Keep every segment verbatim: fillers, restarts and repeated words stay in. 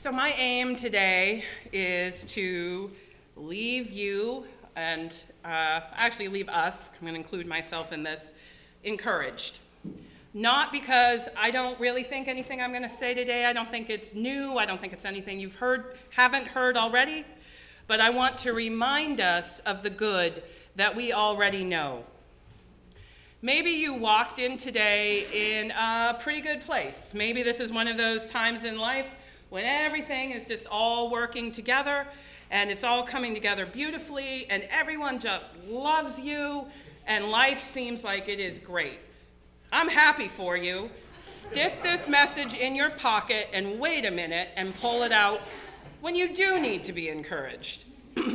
So my aim today is to leave you and uh, actually leave us, I'm going to include myself in this, encouraged. Not because I don't really think anything I'm going to say today, I don't think it's new, I don't think it's anything you've heard, haven't heard already, but I want to remind us of the good that we already know. Maybe you walked in today in a pretty good place. Maybe this is one of those times in life when everything is just all working together and it's all coming together beautifully and everyone just loves you and life seems like it is great. I'm happy for you. Stick this message in your pocket and wait a minute and pull it out when you do need to be encouraged.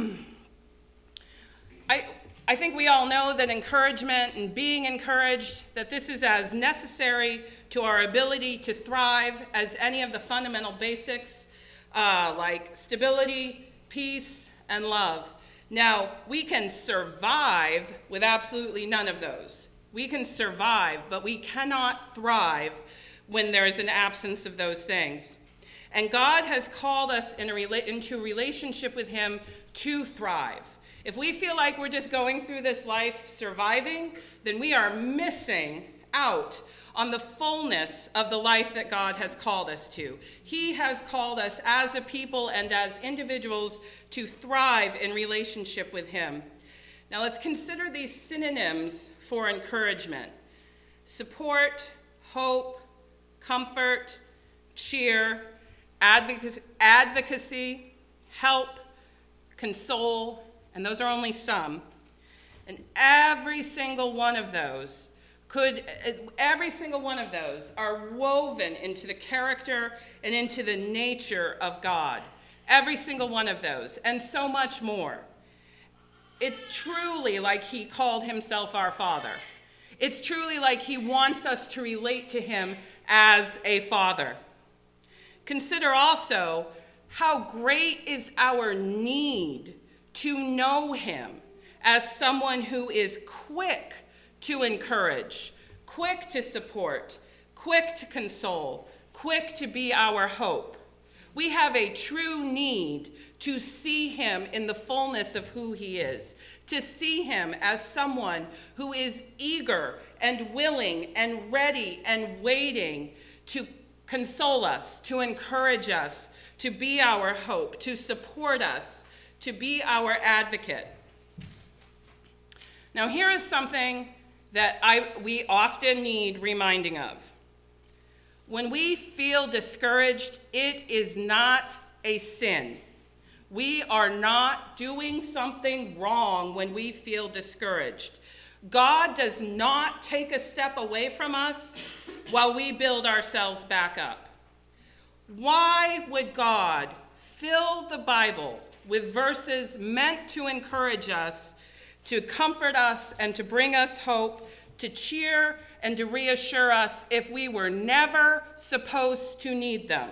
I, I think we all know that encouragement and being encouraged, that this is as necessary to our ability to thrive as any of the fundamental basics uh, like stability, peace, and love. Now, we can survive with absolutely none of those. We can survive, but we cannot thrive when there is an absence of those things. And God has called us in a rela- into a relationship with him to thrive. If we feel like we're just going through this life surviving, then we are missing out on the fullness of the life that God has called us to. He has called us as a people and as individuals to thrive in relationship with him. Now let's consider these synonyms for encouragement: support, hope, comfort, cheer, advocacy, advocacy, help, console, and those are only some. And every single one of those could, every single one of those are woven into the character and into the nature of God. Every single one of those, and so much more. It's truly like he called himself our Father. It's truly like he wants us to relate to him as a father. Consider also how great is our need to know him as someone who is quick to encourage, quick to support, quick to console, quick to be our hope. We have a true need to see him in the fullness of who he is, to see him as someone who is eager and willing and ready and waiting to console us, to encourage us, to be our hope, to support us, to be our advocate. Now, here is something that I, we often need reminding of. When we feel discouraged, it is not a sin. We are not doing something wrong when we feel discouraged. God does not take a step away from us while we build ourselves back up. Why would God fill the Bible with verses meant to encourage us, to comfort us, and to bring us hope, to cheer and to reassure us if we were never supposed to need them?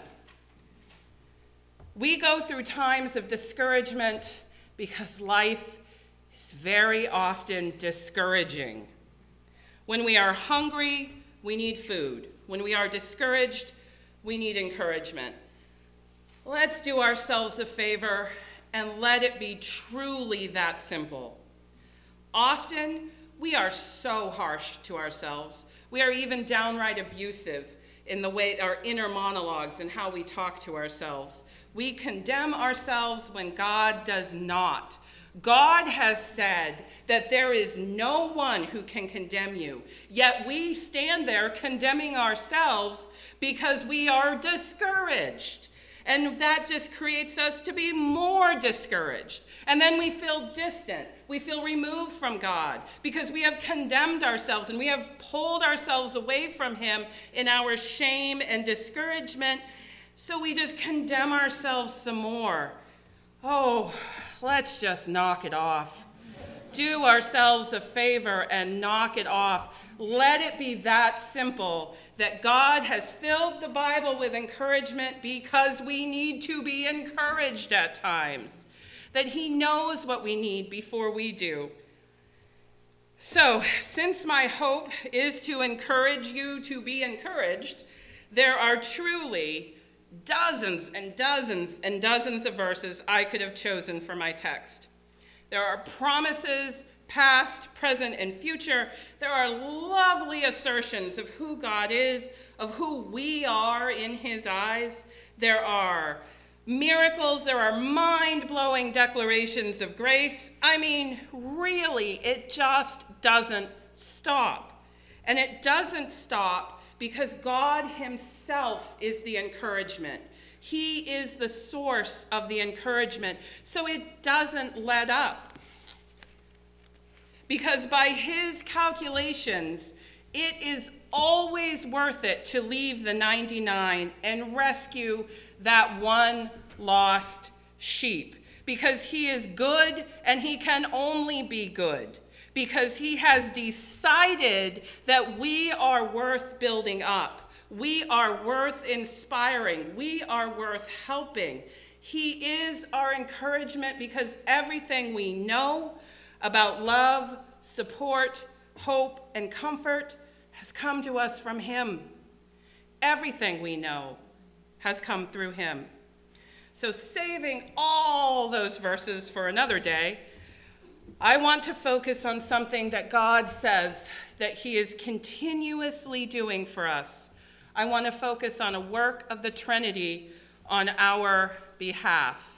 We go through times of discouragement because life is very often discouraging. When we are hungry, we need food. When we are discouraged, we need encouragement. Let's do ourselves a favor and let it be truly that simple. Often, we are so harsh to ourselves. We are even downright abusive in the way our inner monologues and how we talk to ourselves. We condemn ourselves when God does not. God has said that there is no one who can condemn you, yet we stand there condemning ourselves because we are discouraged. And that just creates us to be more discouraged. And then we feel distant. We feel removed from God because we have condemned ourselves and we have pulled ourselves away from him in our shame and discouragement. So we just condemn ourselves some more. Oh, let's just knock it off. Do ourselves a favor and knock it off. Let it be that simple that God has filled the Bible with encouragement because we need to be encouraged at times, that he knows what we need before we do. So, since my hope is to encourage you to be encouraged, there are truly dozens and dozens and dozens of verses I could have chosen for my text. There are promises, past, present, and future. There are lovely assertions of who God is, of who we are in his eyes. There are miracles. There are mind-blowing declarations of grace. I mean, really, it just doesn't stop. And it doesn't stop because God himself is the encouragement. He is the source of the encouragement. So it doesn't let up. Because by his calculations, it is always worth it to leave the ninety-nine and rescue that one lost sheep. Because he is good and he can only be good. Because he has decided that we are worth building up. We are worth inspiring. We are worth helping. He is our encouragement because everything we know about love, support, hope, and comfort has come to us from him. Everything we know has come through him. So saving all those verses for another day, I want to focus on something that God says that he is continuously doing for us. I want to focus on a work of the Trinity on our behalf.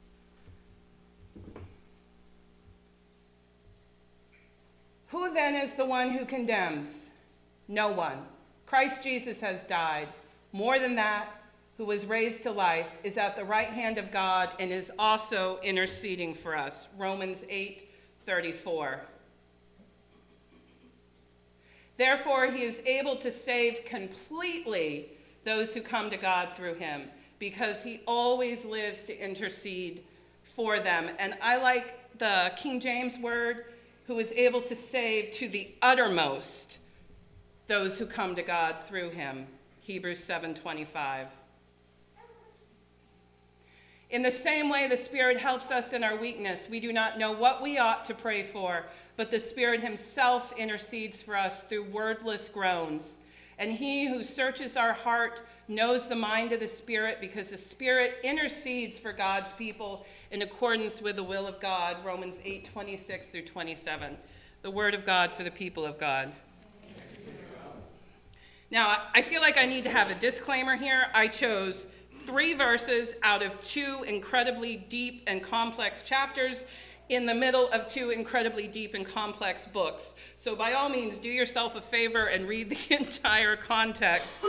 Who then is the one who condemns? No one. Christ Jesus has died. More than that, who was raised to life, is at the right hand of God and is also interceding for us. Romans eight thirty-four. Therefore, he is able to save completely those who come to God through him, because he always lives to intercede for them. And I like the King James word, who is able to save to the uttermost those who come to God through him. Hebrews seven twenty-five. In the same way, the Spirit helps us in our weakness. We do not know what we ought to pray for, but the Spirit himself intercedes for us through wordless groans. And he who searches our heart knows the mind of the Spirit, because the Spirit intercedes for God's people in accordance with the will of God. Romans eight twenty-six through twenty-seven. The word of God for the people of God. Now, I feel like I need to have a disclaimer here. I chose three verses out of two incredibly deep and complex chapters in the middle of two incredibly deep and complex books. So by all means, do yourself a favor and read the entire context.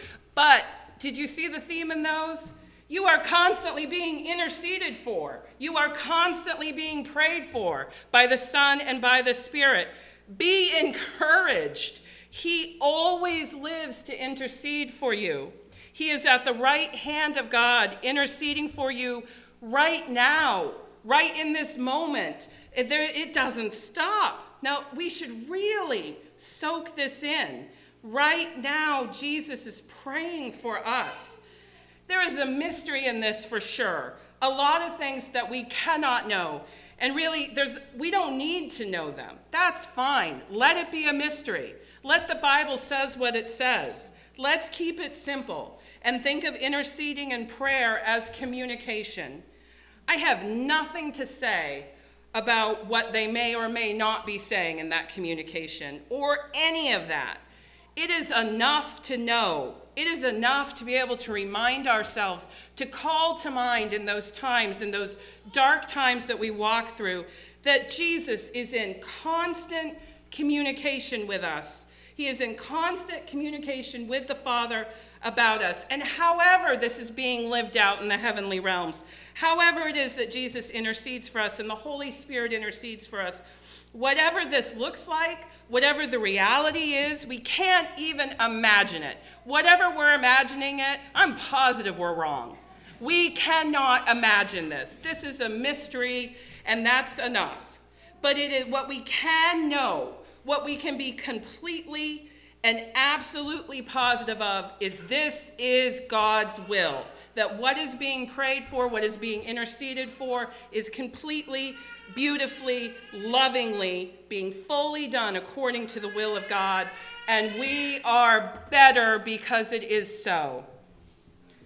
But did you see the theme in those? You are constantly being interceded for. You are constantly being prayed for by the Son and by the Spirit. Be encouraged. He always lives to intercede for you. He is at the right hand of God, interceding for you right now, right in this moment. It, there, it doesn't stop. Now, we should really soak this in. Right now, Jesus is praying for us. There is a mystery in this for sure. A lot of things that we cannot know. And really, there's we don't need to know them. That's fine. Let it be a mystery. Let the Bible says what it says. Let's keep it simple and think of interceding and prayer as communication. I have nothing to say about what they may or may not be saying in that communication or any of that. It is enough to know. It is enough to be able to remind ourselves, to call to mind in those times, in those dark times that we walk through, that Jesus is in constant communication with us. He is in constant communication with the Father about us. And however this is being lived out in the heavenly realms, however it is that Jesus intercedes for us and the Holy Spirit intercedes for us, whatever this looks like, whatever the reality is, we can't even imagine it. Whatever we're imagining it, I'm positive we're wrong. We cannot imagine this. This is a mystery, and that's enough. But it is what we can know, what we can be completely and absolutely positive of, is this is God's will. That what is being prayed for, what is being interceded for, is completely, beautifully, lovingly being fully done according to the will of God. And we are better because it is so.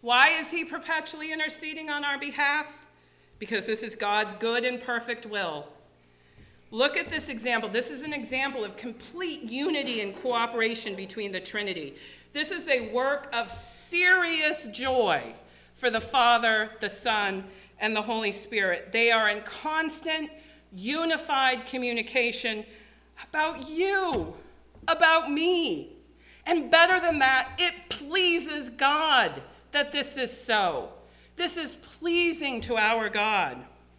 Why is he perpetually interceding on our behalf? Because this is God's good and perfect will. Look at this example. This is an example of complete unity and cooperation between the Trinity. This is a work of serious joy for the Father, the Son, and the Holy Spirit. They are in constant, unified communication about you, about me. And better than that, it pleases God that this is so. This is pleasing to our God.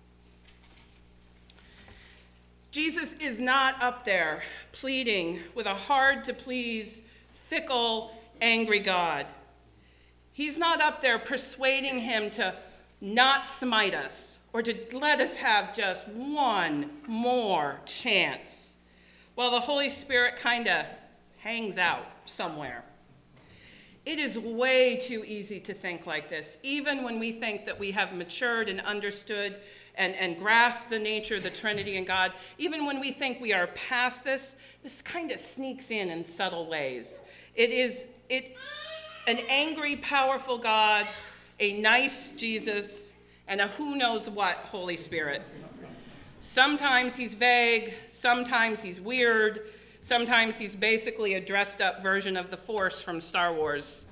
Jesus is not up there pleading with a hard-to-please, fickle, angry God. He's not up there persuading him to not smite us or to let us have just one more chance while the Holy Spirit kind of hangs out somewhere. It is way too easy to think like this, even when we think that we have matured and understood and, and grasped the nature of the Trinity and God. Even when we think we are past this, this kind of sneaks in in subtle ways. It is it an angry, powerful God, a nice Jesus, and a who knows what Holy Spirit. Sometimes he's vague, sometimes he's weird, sometimes he's basically a dressed-up version of the Force from Star Wars.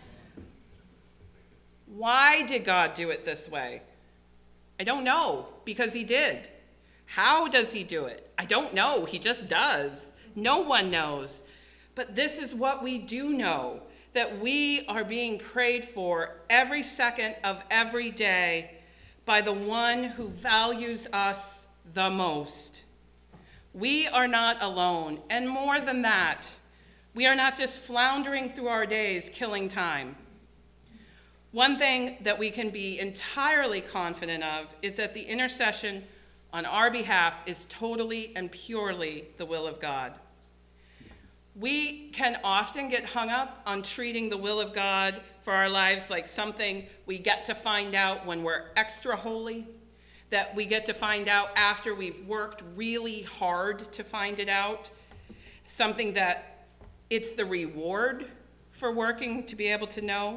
Why did God do it this way? I don't know, because he did. How does he do it? I don't know, he just does. No one knows. But this is what we do know, that we are being prayed for every second of every day by the one who values us the most. We are not alone, and more than that, we are not just floundering through our days, killing time. One thing that we can be entirely confident of is that the intercession on our behalf is totally and purely the will of God. We can often get hung up on treating the will of God for our lives like something we get to find out when we're extra holy, that we get to find out after we've worked really hard to find it out, something that it's the reward for working to be able to know.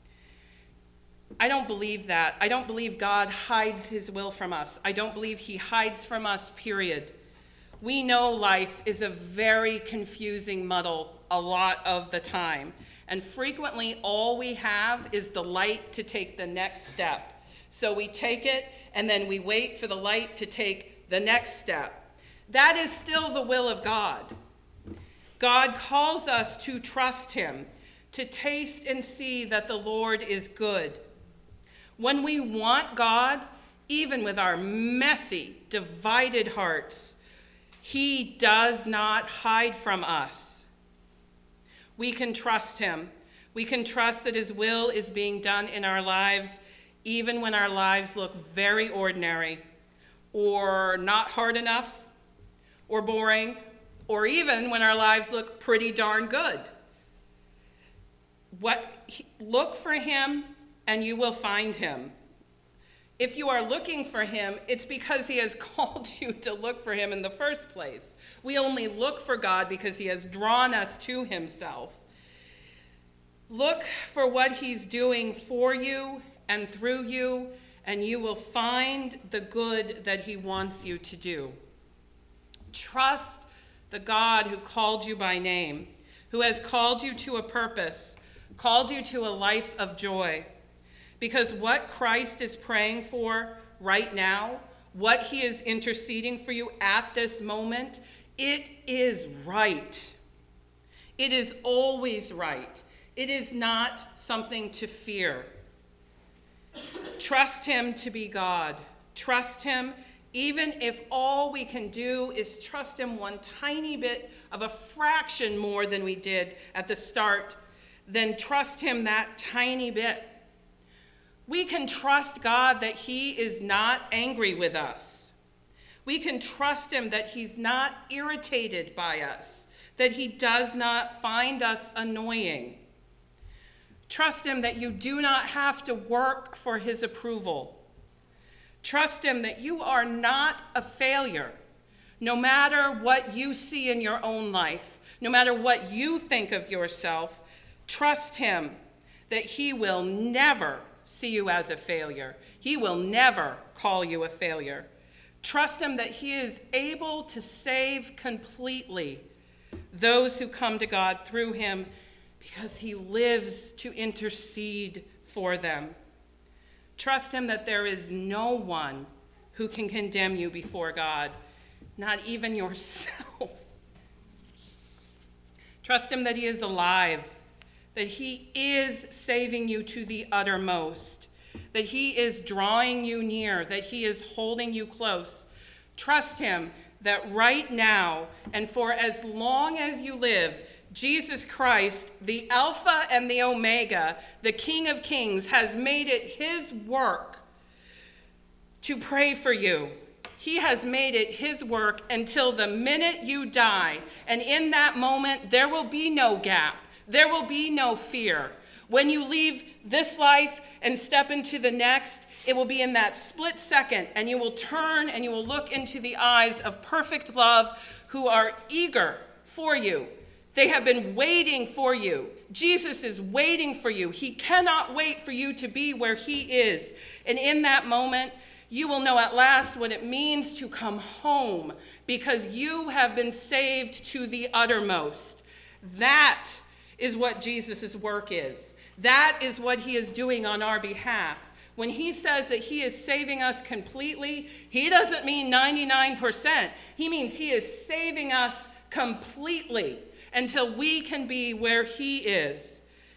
I don't believe that. I don't believe God hides his will from us. I don't believe he hides from us, period. We know life is a very confusing muddle a lot of the time. And frequently all we have is the light to take the next step. So we take it and then we wait for the light to take the next step. That is still the will of God. God calls us to trust him, to taste and see that the Lord is good. When we want God, even with our messy, divided hearts, he does not hide from us. We can trust him. We can trust that his will is being done in our lives, even when our lives look very ordinary, or not hard enough, or boring, or even when our lives look pretty darn good. What, look for him, and you will find him. If you are looking for him, it's because he has called you to look for him in the first place. We only look for God because he has drawn us to himself. Look for what he's doing for you and through you, and you will find the good that he wants you to do. Trust the God who called you by name, who has called you to a purpose, called you to a life of joy. Because what Christ is praying for right now, what he is interceding for you at this moment, it is right. It is always right. It is not something to fear. Trust him to be God. Trust him, even if all we can do is trust him one tiny bit of a fraction more than we did at the start, then trust him that tiny bit. We can trust God that he is not angry with us. We can trust him that he's not irritated by us, that he does not find us annoying. Trust him that you do not have to work for his approval. Trust him that you are not a failure, no matter what you see in your own life, no matter what you think of yourself. Trust him that he will never see you as a failure. He will never call you a failure. Trust him that he is able to save completely those who come to God through him, because he lives to intercede for them. Trust him that there is no one who can condemn you before God, not even yourself. Trust him that he is alive, that he is saving you to the uttermost, that he is drawing you near, that he is holding you close. Trust him that right now and for as long as you live, Jesus Christ, the Alpha and the Omega, the King of Kings, has made it his work to pray for you. He has made it his work until the minute you die. And in that moment, there will be no gap. There will be no fear. When you leave this life and step into the next, it will be in that split second, and you will turn and you will look into the eyes of perfect love who are eager for you. They have been waiting for you. Jesus is waiting for you. He cannot wait for you to be where he is. And in that moment, you will know at last what it means to come home, because you have been saved to the uttermost. That is what Jesus' work is. That is what he is doing on our behalf. When he says that he is saving us completely, he doesn't mean ninety-nine percent. He means he is saving us completely until we can be where he is.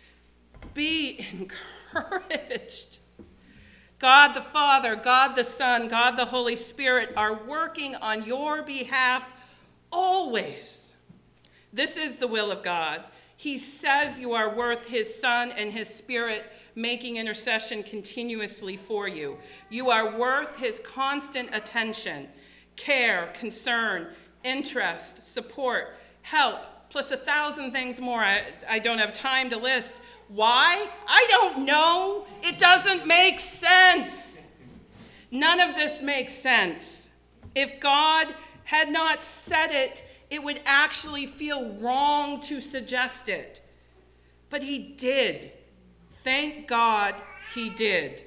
Be encouraged. God the Father, God the Son, God the Holy Spirit are working on your behalf always. This is the will of God. He says you are worth his Son and his Spirit making intercession continuously for you. You are worth his constant attention, care, concern, interest, support, help, plus a thousand things more I, I don't have time to list. Why? I don't know. It doesn't make sense. None of this makes sense. If God had not said it, it would actually feel wrong to suggest it. But he did. Thank God he did.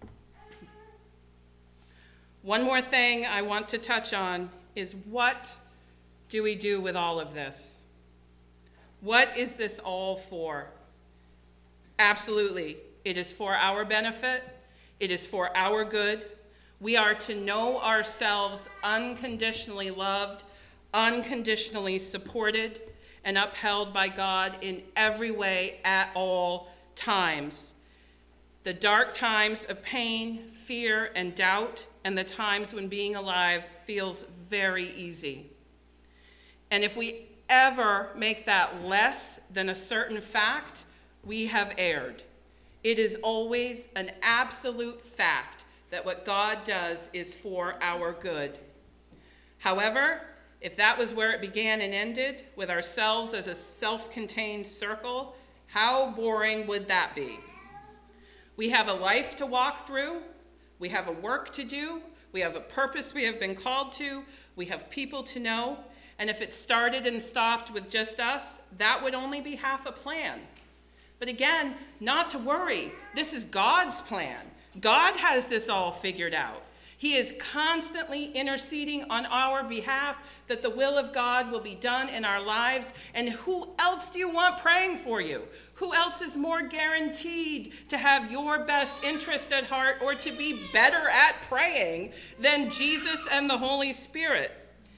One more thing I want to touch on is, what do we do with all of this? What is this all for? Absolutely, it is for our benefit. It is for our good. We are to know ourselves unconditionally loved, unconditionally supported, and upheld by God in every way at all times. The dark times of pain, fear, and doubt, and the times when being alive feels very easy. And if we ever make that less than a certain fact, we have erred. It is always an absolute fact that what God does is for our good. However, if that was where it began and ended, with ourselves as a self-contained circle, how boring would that be? We have a life to walk through. We have a work to do. We have a purpose we have been called to. We have people to know. And if it started and stopped with just us, that would only be half a plan. But again, not to worry. This is God's plan. God has this all figured out. He is constantly interceding on our behalf that the will of God will be done in our lives. And who else do you want praying for you? Who else is more guaranteed to have your best interest at heart or to be better at praying than Jesus and the Holy Spirit?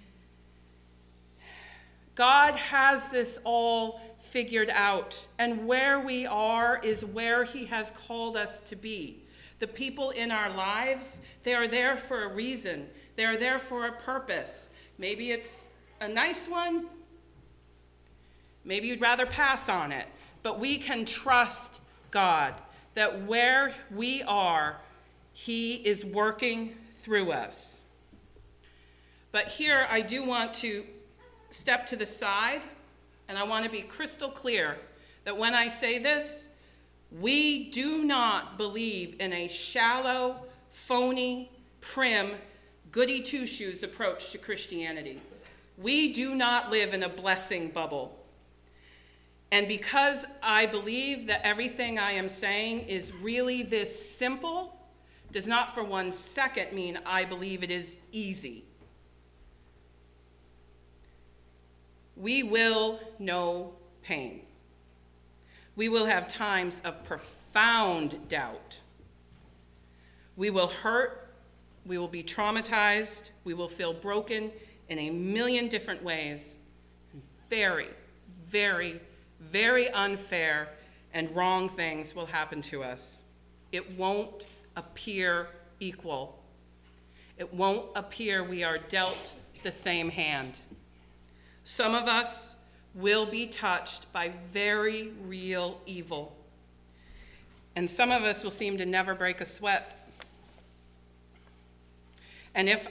God has this all figured out, and where we are is where he has called us to be. The people in our lives, they are there for a reason. They are there for a purpose. Maybe it's a nice one. Maybe you'd rather pass on it. But we can trust God that where we are, he is working through us. But here I do want to step to the side, and I want to be crystal clear that when I say this, we do not believe in a shallow, phony, prim, goody two-shoes approach to Christianity. We do not live in a blessing bubble. And because I believe that everything I am saying is really this simple, does not for one second mean I believe it is easy. We will know pain. We will have times of profound doubt. We will hurt. We will be traumatized. We will feel broken in a million different ways. Very, very, very unfair and wrong things will happen to us. It won't appear equal. It won't appear we are dealt the same hand. Some of us will be touched by very real evil, and some of us will seem to never break a sweat. And if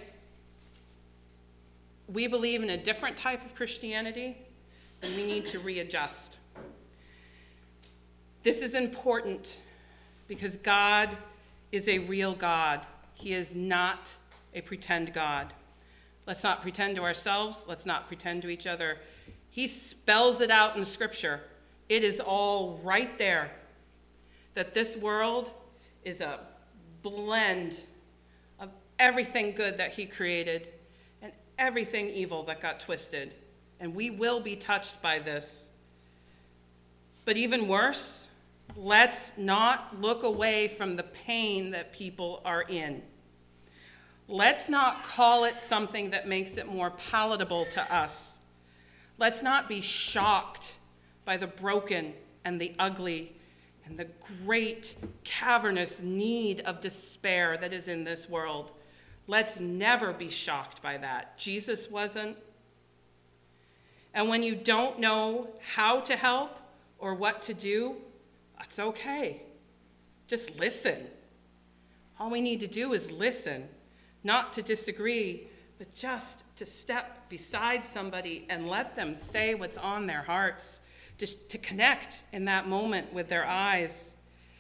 we believe in a different type of Christianity, then we need to readjust. This is important because God is a real God. He is not a pretend God. Let's not pretend to ourselves. Let's not pretend to each other. He spells it out in Scripture. It is all right there that this world is a blend of everything good that he created and everything evil that got twisted. And we will be touched by this. But even worse, let's not look away from the pain that people are in. Let's not call it something that makes it more palatable to us. Let's not be shocked by the broken and the ugly and the great cavernous need of despair that is in this world. Let's never be shocked by that. Jesus wasn't. And when you don't know how to help or what to do, that's okay. Just listen. All we need to do is listen, not to disagree, but just to step beside somebody and let them say what's on their hearts, just to connect in that moment with their eyes,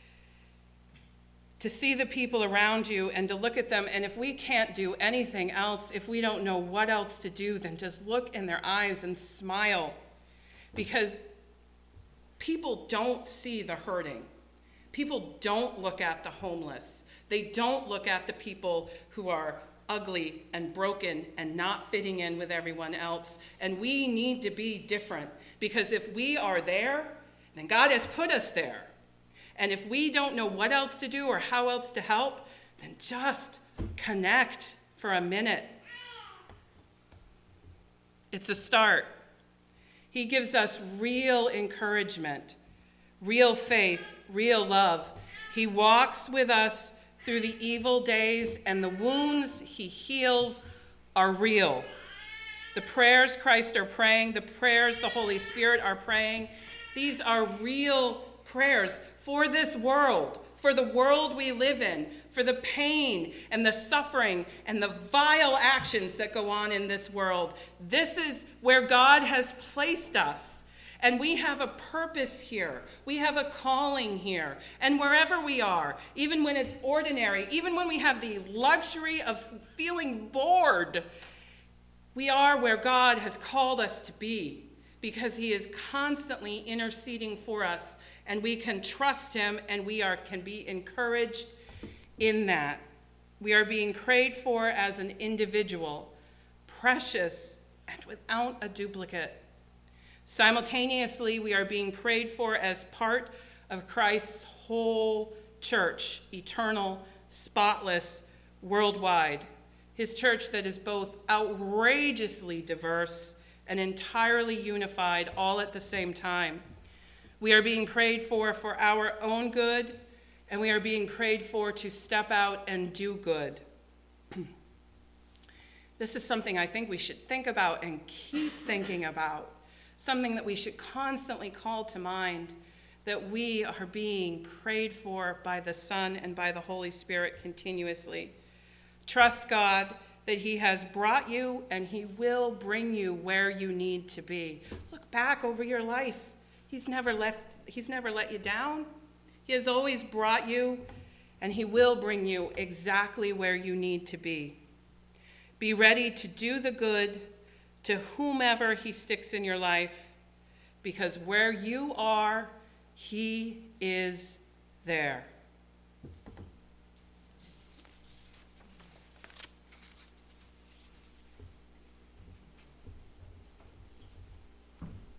to see the people around you and to look at them. And if we can't do anything else, if we don't know what else to do, then just look in their eyes and smile, because people don't see the hurting. People don't look at the homeless. They don't look at the people who are ugly and broken and not fitting in with everyone else. And we need to be different, because if we are there, then God has put us there. And if we don't know what else to do or how else to help, then just connect for a minute. It's a start. He gives us real encouragement, real faith, real love. He walks with us through the evil days, and the wounds he heals are real. The prayers Christ are praying, the prayers the Holy Spirit are praying, these are real prayers for this world, for the world we live in, for the pain and the suffering and the vile actions that go on in this world. This is where God has placed us. And we have a purpose here. We have a calling here. And wherever we are, even when it's ordinary, even when we have the luxury of feeling bored, we are where God has called us to be, because he is constantly interceding for us, and we can trust him, and we are can be encouraged in that. We are being prayed for as an individual, precious and without a duplicate. Simultaneously, we are being prayed for as part of Christ's whole church, eternal, spotless, worldwide. His church that is both outrageously diverse and entirely unified all at the same time. We are being prayed for for our own good, and we are being prayed for to step out and do good. This is something I think we should think about and keep thinking about. Something that we should constantly call to mind, that we are being prayed for by the Son and by the Holy Spirit continuously. Trust God that he has brought you and he will bring you where you need to be. Look back over your life. He's never left, he's never let you down. He has always brought you, and he will bring you exactly where you need to be. Be ready to do the good to whomever he sticks in your life, because where you are, he is there.